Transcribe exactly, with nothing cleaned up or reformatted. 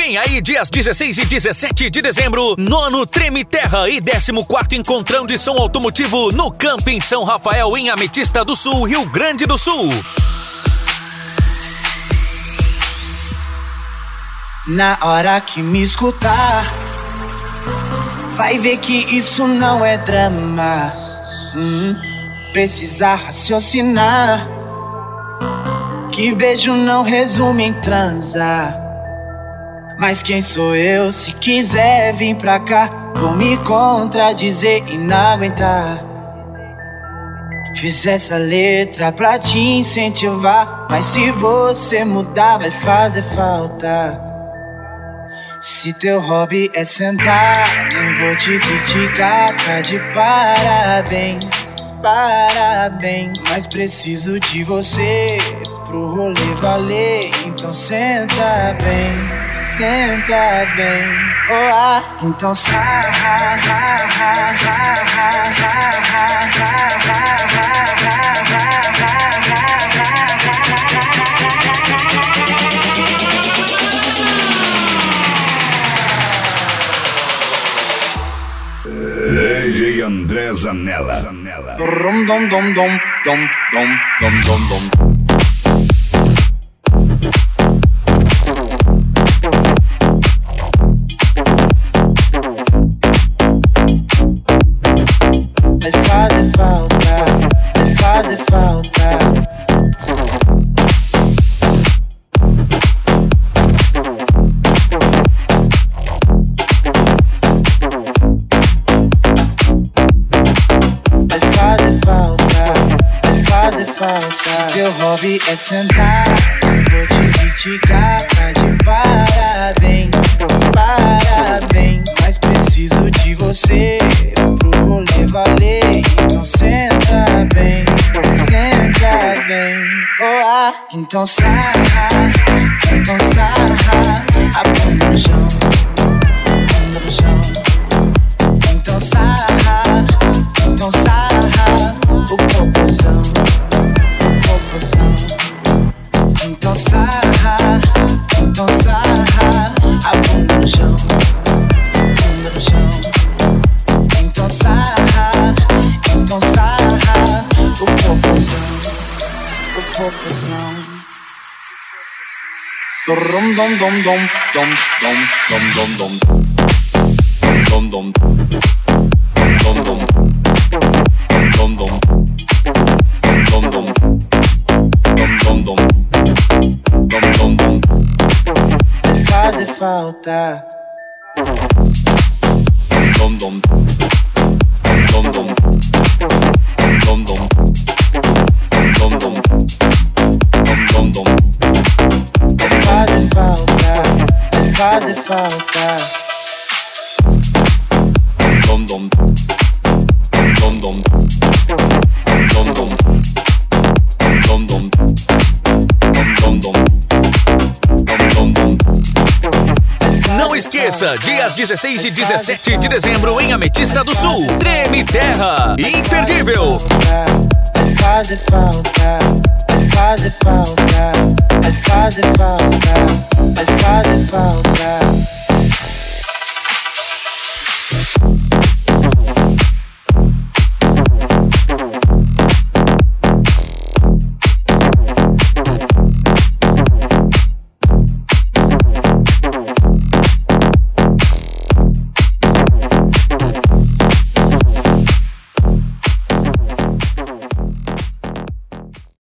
Vem aí dias dezesseis e dezessete de dezembro, nono Treme Terra e décimo quarto Encontrão de Som Automotivo no Camping São Rafael, em Ametista do Sul, Rio Grande do Sul. Na hora que me escutar, vai ver que isso não é drama. hum, Precisa raciocinar, que beijo não resume em transar. Mas quem sou eu? Se quiser vir pra cá, vou me contradizer e não aguentar. Fiz essa letra pra te incentivar, mas se você mudar vai fazer falta. Se teu hobby é sentar, não vou te criticar, tá de parabéns, parabéns. Mas preciso de você pro rolê valer, então senta bem, senta bem. Oh, ah, então sarra, sarra, sarra, sarra, sarra, D J André Zanella. Dom dom dom dom dom dom dom dom dom. Vai fazer falta, vai fazer falta. Se teu hobby é sentar, vou te criticar, tá de parabéns, parabéns. Mas preciso de você pro rolê valer, então senta bem, senta bem. Oh, ah, então sarra, então sarra, a bunda no chão, bunda no chão. Então sarra, então sarra, o popozão. Então sarra, então sarra, a bunda no chão, bunda no chão. Então sarra, então sarra, o popozão, o popozão. Dom dom dom dom dom dom dom dom dom dom dom dom dom dom dom dom dom. Dom, dom, dom, dom, dom. Vai fazer falta. Dom, dom, dom, dom, dom, dom, dom, dom, dom, dom. Vai fazer falta, vai fazer falta. Dom, dom, dom, dom, dom, dom. Dom, dom, dom, dom, dom, dom. Não esqueça, dias dezesseis e dezessete de dezembro em Ametista do Sul, Treme Terra, imperdível. Vai fazer falta, vai fazer falta, vai fazer falta, vai fazer falta.